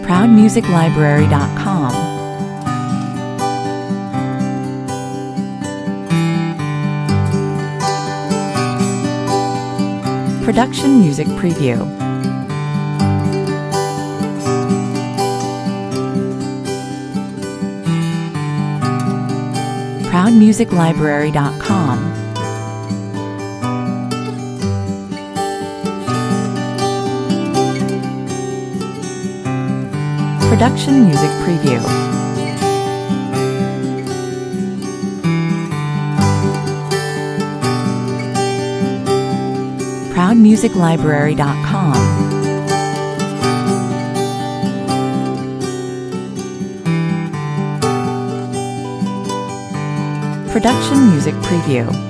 ProudMusicLibrary.com. Production Music Preview. ProudMusicLibrary.com. Production Music Preview. ProudMusicLibrary.com. Production Music Preview.